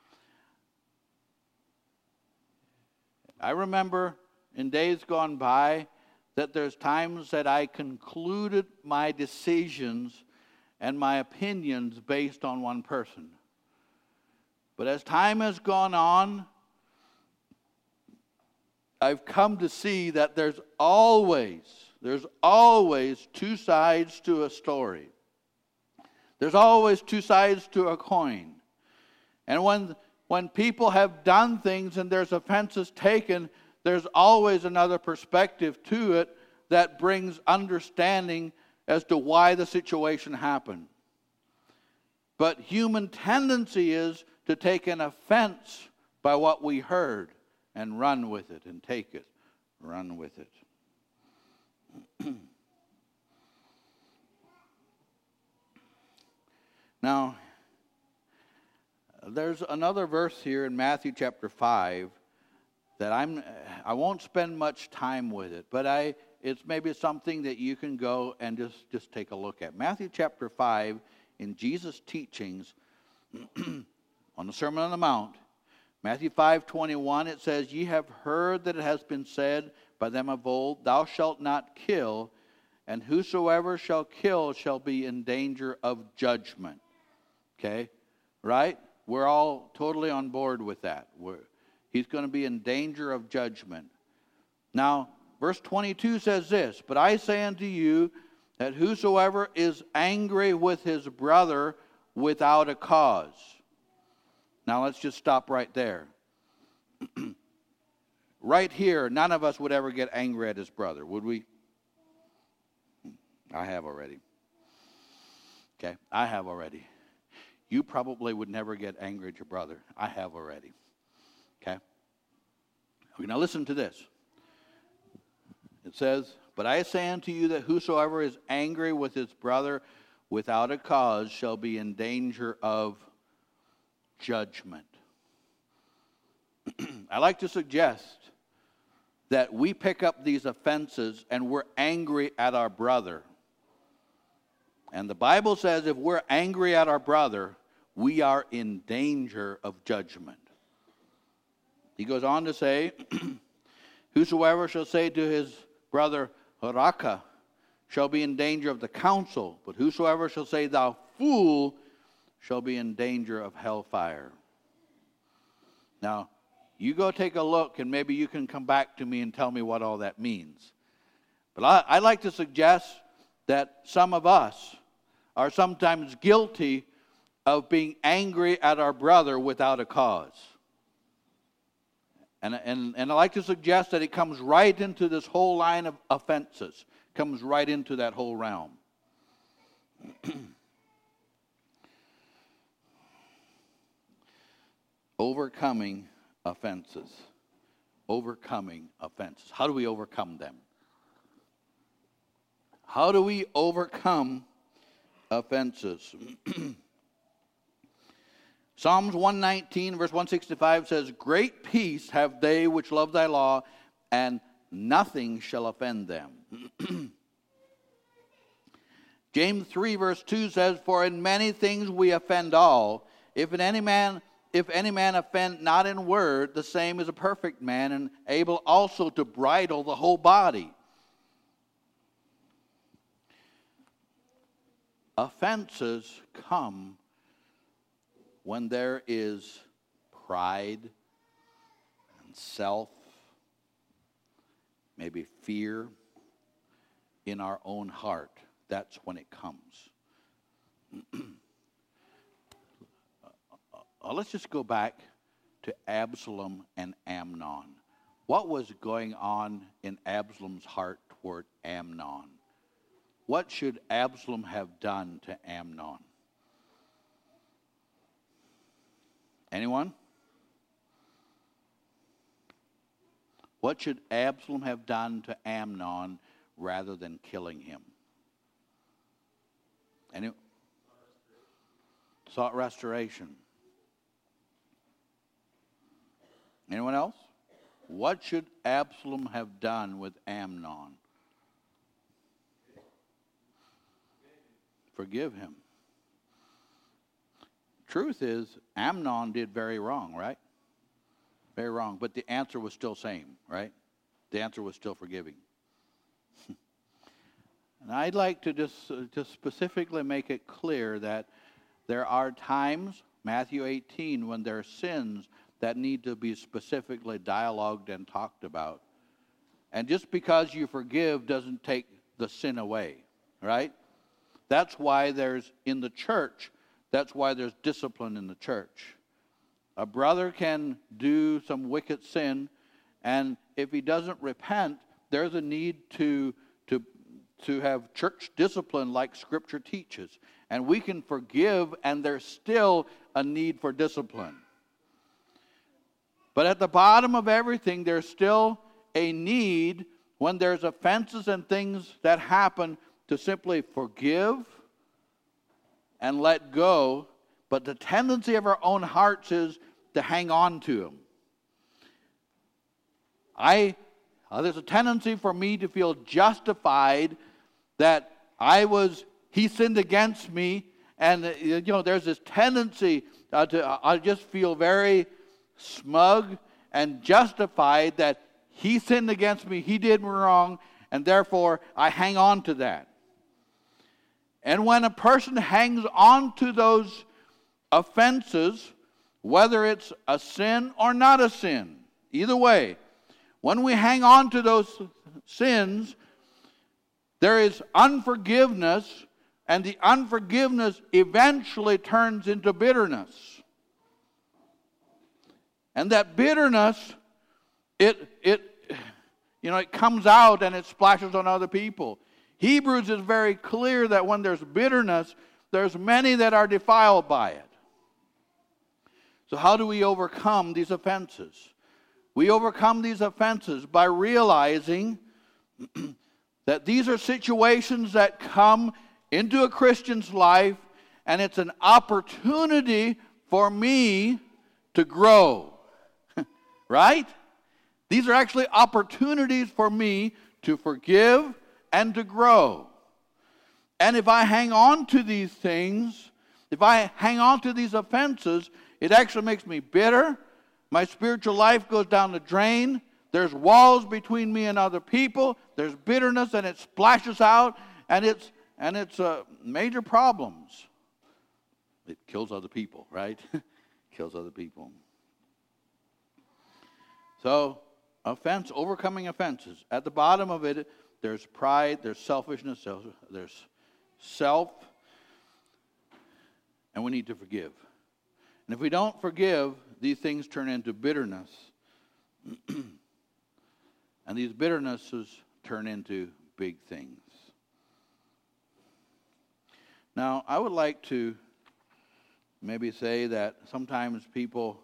I remember in days gone by that there's times that I concluded my decisions and my opinions based on one person. But as time has gone on, I've come to see that there's always two sides to a story. There's always two sides to a coin. And when people have done things and there's offenses taken, there's always another perspective to it that brings understanding as to why the situation happened. But human tendency is to take an offense by what we heard and run with it and take it, run with it. Now, there's another verse here in Matthew chapter 5 that I won't spend much time with it, but it's maybe something that you can go and just take a look at. Matthew chapter 5, in Jesus' teachings on the Sermon on the Mount, Matthew 5:21, it says, ye have heard that it has been said by them of old, thou shalt not kill, and whosoever shall kill shall be in danger of judgment. Okay? Right? We're all totally on board with that. He's going to be in danger of judgment. Now, verse 22 says this, but I say unto you that whosoever is angry with his brother without a cause. Now, let's just stop right there. Right here, none of us would ever get angry at his brother, would we? I have already. Okay, I have already. You probably would never get angry at your brother. I have already. Okay? Okay, now listen to this. It says, but I say unto you that whosoever is angry with his brother without a cause shall be in danger of judgment. I like to suggest that we pick up these offenses and we're angry at our brother. And the Bible says if we're angry at our brother, we are in danger of judgment. He goes on to say, whosoever shall say to his brother, Raka, shall be in danger of the council, but whosoever shall say, thou fool, shall be in danger of hellfire. Now, you go take a look, and maybe you can come back to me and tell me what all that means. But I'd like to suggest that some of us are sometimes guilty of being angry at our brother without a cause. And I'd like to suggest that it comes right into this whole line of offenses. Comes right into that whole realm. Overcoming offenses. Overcoming offenses. How do we overcome them? How do we overcome offenses? Psalms 119, verse 165 says, great peace have they which love thy law, and nothing shall offend them. James 3, verse 2 says, for in many things we offend all. If any man offend not in word, the same is a perfect man, and able also to bridle the whole body. Offenses come when there is pride and self, maybe fear in our own heart. That's when it comes. Let's just go back to Absalom and Amnon. What was going on in Absalom's heart toward Amnon? What should Absalom have done to Amnon? Anyone? What should Absalom have done to Amnon rather than killing him? Sought restoration. Anyone else? What should Absalom have done with Amnon? Forgive him. Truth is, Amnon did very wrong, right? Very wrong. But the answer was still same, right? The answer was still forgiving. And I'd like to just specifically make it clear that there are times, Matthew 18, when there are sins that need to be specifically dialogued and talked about. And just because you forgive doesn't take the sin away, right? That's why there's, in the church, that's why there's discipline in the church. A brother can do some wicked sin, and if he doesn't repent, there's a need to have church discipline like Scripture teaches. And we can forgive, and there's still a need for discipline. But at the bottom of everything, there's still a need, when there's offenses and things that happen, to simply forgive and let go. But the tendency of our own hearts is to hang on to them. There's a tendency for me to feel justified that he sinned against me, and there's this tendency I just feel very smug and justified that he sinned against me, he did me wrong, and therefore I hang on to that. And when a person hangs on to those offenses, whether it's a sin or not a sin, either way, when we hang on to those sins, there is unforgiveness, and the unforgiveness eventually turns into bitterness. And that bitterness, it comes out and it splashes on other people. Hebrews is very clear that when there's bitterness, there's many that are defiled by it. So how do we overcome these offenses? We overcome these offenses by realizing that these are situations that come into a Christian's life, and it's an opportunity for me to grow. Right? These are actually opportunities for me to forgive and to grow. And if I hang on to these things, if I hang on to these offenses, it actually makes me bitter. My spiritual life goes down the drain. There's walls between me and other people. There's bitterness, and it splashes out, and it's major problems. It kills other people, right? Kills other people. So, overcoming offenses. At the bottom of it, there's pride, there's selfishness, there's self, and we need to forgive. And if we don't forgive, these things turn into bitterness. And these bitternesses turn into big things. Now, I would like to maybe say that sometimes people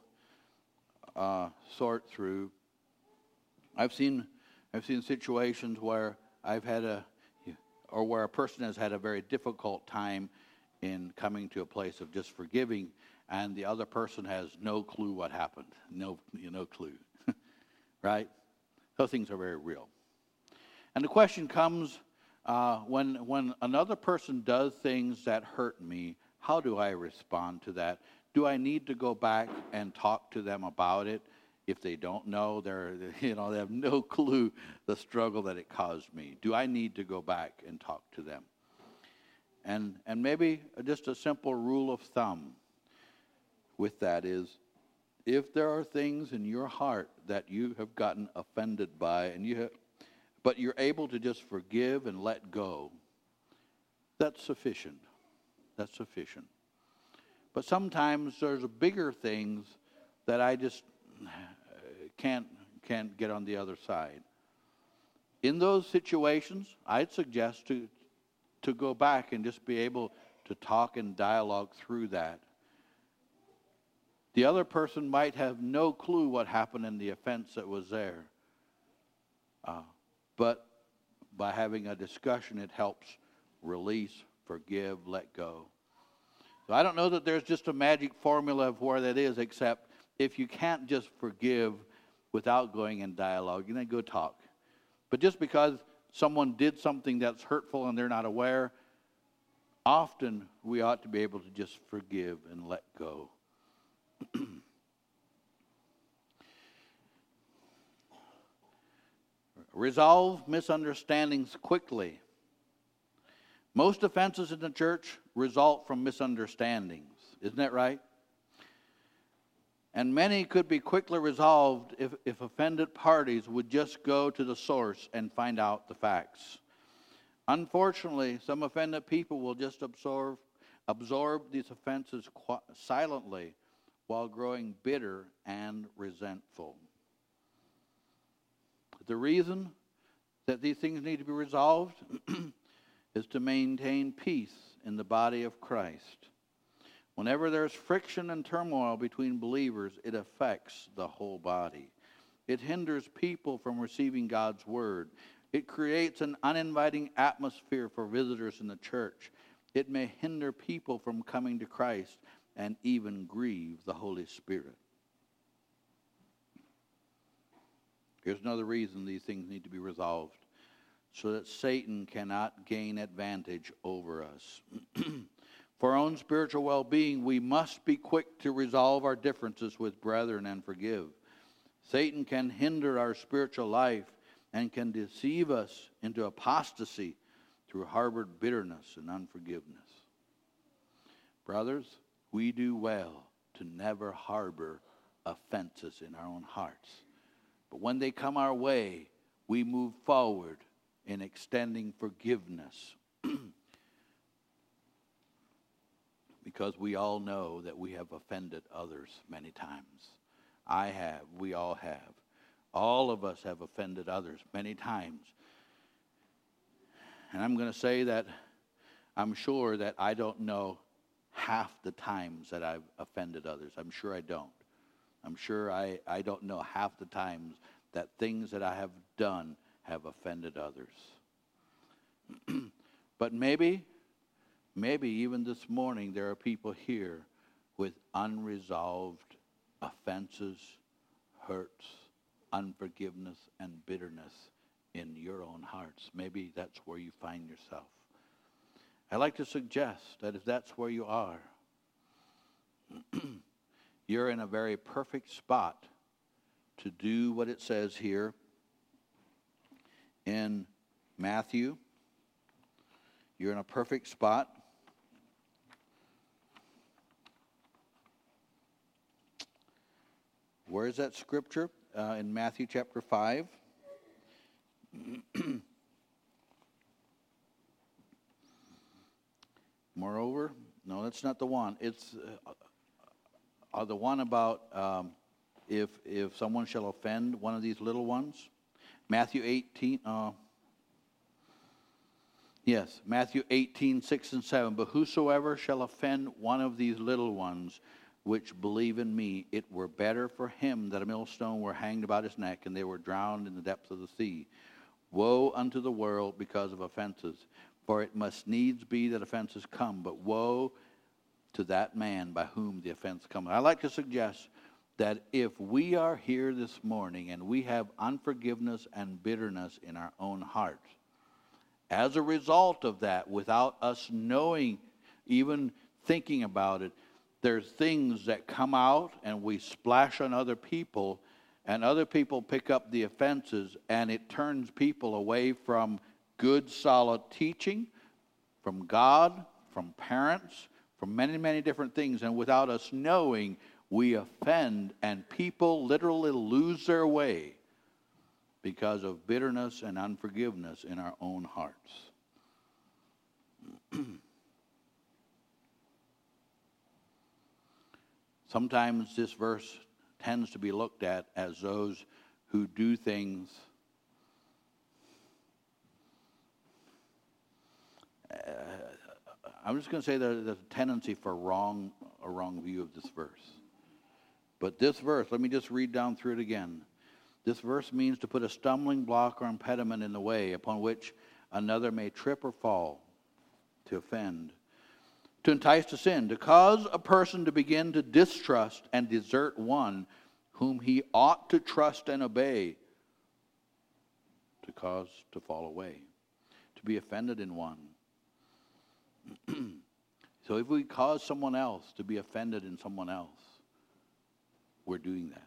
sort through. I've seen situations where where a person has had a very difficult time in coming to a place of just forgiving, and the other person has no clue what happened. No clue. Right? Those things are very real. And the question comes, when another person does things that hurt me, how do I respond to that? Do I need to go back and talk to them about it? If they don't know, they have no clue the struggle that it caused me. Do I need to go back and talk to them? And maybe just a simple rule of thumb with that is, if there are things in your heart that you have gotten offended by, but you're able to just forgive and let go, that's sufficient. That's sufficient. But sometimes there's bigger things that I just can't get on the other side. In those situations, I'd suggest to go back and just be able to talk and dialogue through that. The other person might have no clue what happened in the offense that was there. But by having a discussion, it helps release, forgive, let go. So I don't know that there's just a magic formula of where that is, except if you can't just forgive without going in dialogue, then go talk. But just because someone did something that's hurtful and they're not aware, often we ought to be able to just forgive and let go. Resolve misunderstandings quickly. Most offenses in the church result from misunderstandings. Isn't that right? And many could be quickly resolved if offended parties would just go to the source and find out the facts. Unfortunately, some offended people will just absorb these offenses silently while growing bitter and resentful. The reason that these things need to be resolved is to maintain peace in the body of Christ. Whenever there's friction and turmoil between believers, it affects the whole body. It hinders people from receiving God's word. It creates an uninviting atmosphere for visitors in the church. It may hinder people from coming to Christ and even grieve the Holy Spirit. Here's another reason these things need to be resolved, so that Satan cannot gain advantage over us. For our own spiritual well-being, we must be quick to resolve our differences with brethren and forgive. Satan can hinder our spiritual life, and can deceive us into apostasy through harbored bitterness and unforgiveness. Brothers, we do well to never harbor offenses in our own hearts. But when they come our way, we move forward in extending forgiveness. Because we all know that we have offended others many times. I have. We all have. All of us have offended others many times. And I'm going to say that I'm sure that I don't know half the times that I've offended others. I'm sure I don't. I'm sure I don't know half the times that things that I have done have offended others. But maybe even this morning there are people here with unresolved offenses, hurts, unforgiveness, and bitterness in your own hearts. Maybe that's where you find yourself. I'd like to suggest that if that's where you are, you're in a very perfect spot to do what it says here in Matthew. You're in a perfect spot. Where is that scripture? In Matthew chapter 5. Moreover, no, that's not the one. It's the one about if someone shall offend one of these little ones. Matthew 18. Yes, Matthew 18, 6 and 7. But whosoever shall offend one of these little ones which believe in me, it were better for him that a millstone were hanged about his neck, and they were drowned in the depths of the sea. Woe unto the world because of offenses, for it must needs be that offenses come, but woe to that man by whom the offense cometh. I like to suggest that if we are here this morning and we have unforgiveness and bitterness in our own hearts, as a result of that, without us knowing, even thinking about it, there's things that come out and we splash on other people, and other people pick up the offenses, and it turns people away from good, solid teaching, from God, from parents, from many, many different things. And without us knowing, we offend, and people literally lose their way because of bitterness and unforgiveness in our own hearts. Sometimes this verse tends to be looked at as those who do things I'm just going to say that there's a tendency for a wrong view of this verse. But this verse, let me just read down through it again. This verse means to put a stumbling block or impediment in the way upon which another may trip or fall, to offend, to entice to sin, to cause a person to begin to distrust and desert one whom he ought to trust and obey, to cause to fall away, to be offended in one. So if we cause someone else to be offended in someone else, we're doing that.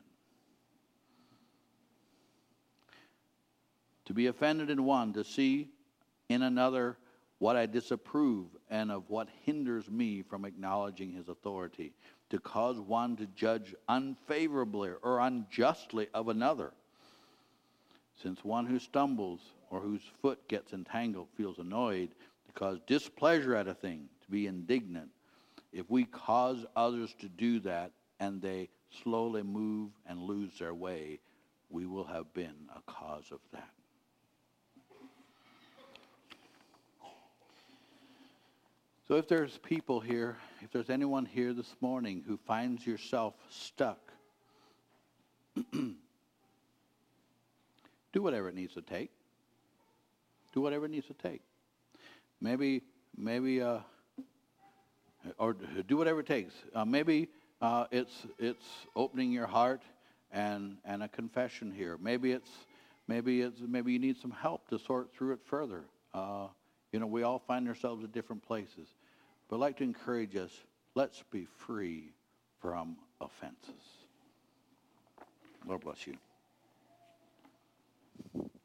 To be offended in one, to see in another what I disapprove and of what hinders me from acknowledging his authority, to cause one to judge unfavorably or unjustly of another. Since one who stumbles or whose foot gets entangled feels annoyed to cause displeasure at a thing, to be indignant, if we cause others to do that and they slowly move and lose their way, we will have been a cause of that. So if there's people here, if there's anyone here this morning who finds yourself stuck, do whatever it needs to take. Do whatever it needs to take. Maybe, or do whatever it takes. Maybe it's opening your heart and a confession here. Maybe you need some help to sort through it further. We all find ourselves at different places. But I'd like to encourage us, let's be free from offenses. Lord bless you.